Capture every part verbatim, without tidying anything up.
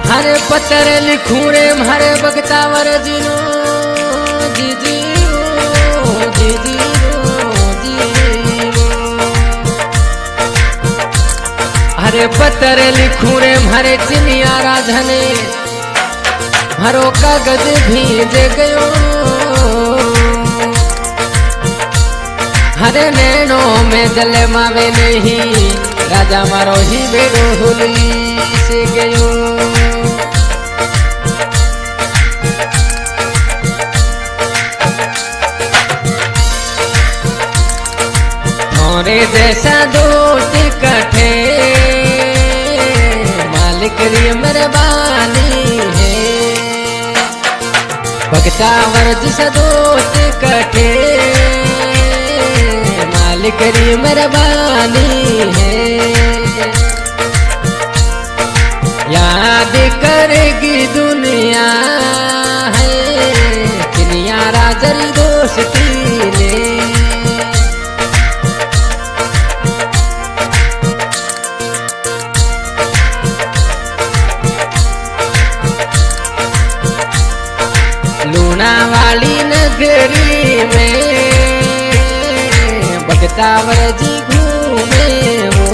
हरे पत्थर लिखूं रे मारे बगतावर जीनो जी जी ओ जी जी ओ जी हरे पत्थर लिखूं रे मारे चिनिया राधने मारो कागज भीज गयो हरे नैनो में जले मावे नहीं राजा मारो ही बेड़ो होली से गयो थोड़े जैसा दोस्त कठे मालिक री मेहरबानी है भगतावर जैसा दोस्त कठे मालिक री मेहरबानी है याद करेगी दुनिया है दुनिया राजरी दोस्ती ने लूना वाली नगरी में बगतावर जी घूमे वो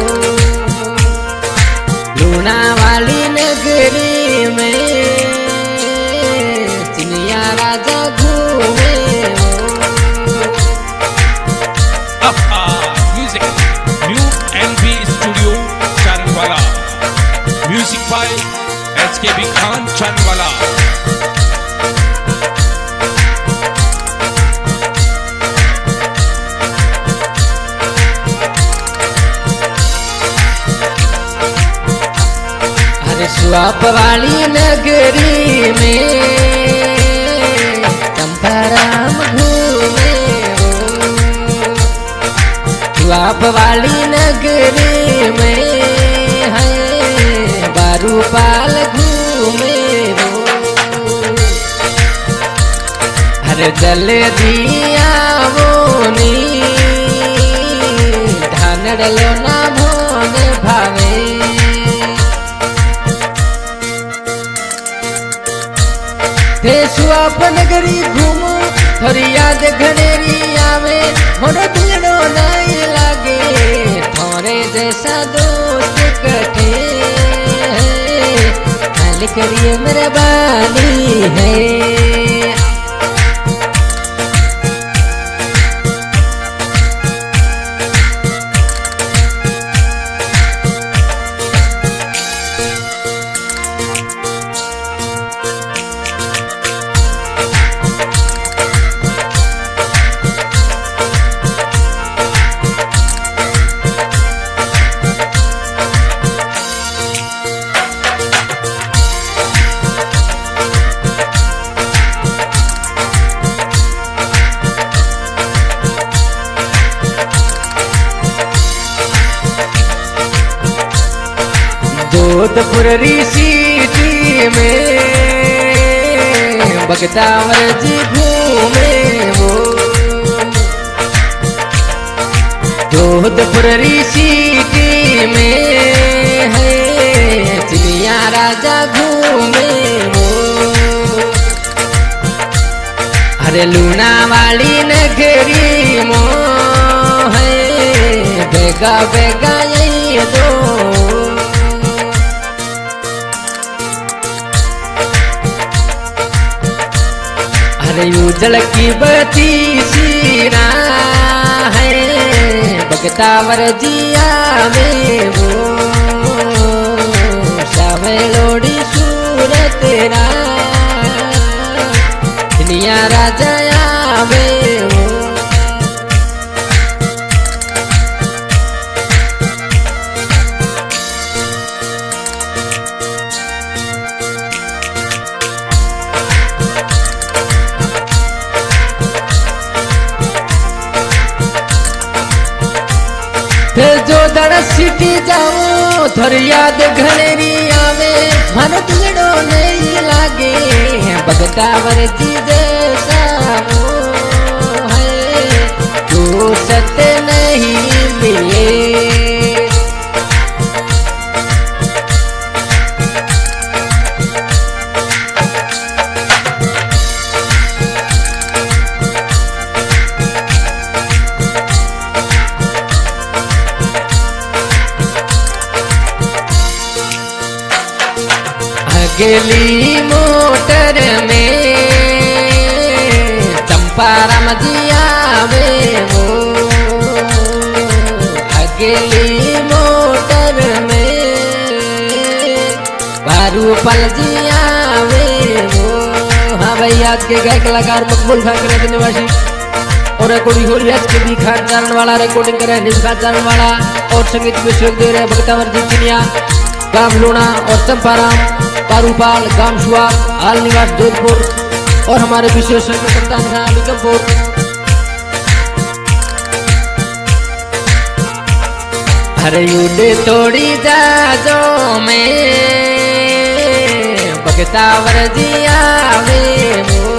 लूना वाली नगरी में चिनिया राजा घूमे music new NB studio Chandwala music by H K B Khan Chandwala स्वाप वाली नगरी में चंपाराम घूमे वो स्वाप वाली नगरी में है बारूपाल घूमे वो हर जल दिया वो नी धानड़लो ना भोन भावे स्वाप नगरी घूमो थोड़ी याद घनेरी आवे होने भीड़ो नहीं लागे थोड़े जैसा दोस्त कटे हाल करिए मेहरबानी है जोधपुर सिटी में बगतावर जी घूमे वो जोधपुर सिटी में है चिनिया राजा घूमे वो अरे लूना वाली नगरी मो है बेगा बेगा यही दो उजल की बती सीरा है बगतावर जिया में वो शावे लोड़ी सूरत तेरा दुनिया राजा आवे वो जो दड़ सिटी जाओ थोर याद घनेरी आवे मन भीड़ो नहीं लागे बगतावर जी जैसा वो है तू सत्य नहीं मिले अकेली मोटर में चंपाराम जी आवे वो, अकेली मोटर में भारूपल जी आवे वो। हाँ भाई, आज के गायक कलाकार मकबूल खान करे निवासी और रिकॉर्डिंग हो रही है एच के बी खान चारण वाला, रिकॉर्डिंग करे निष्ठा चारण वाला और संगीत में सहयोग दे रहे भक्तावर जी चिनिया, गांव लूणा और चंपाराम, पारूपाल गांव शुआ, हाल निवास जोधपुर और हमारे विशेष संघ कप्तान खान निगमपुर। अरे उड़े तोड़ी जाजो में भक्तावर जी आवे वो,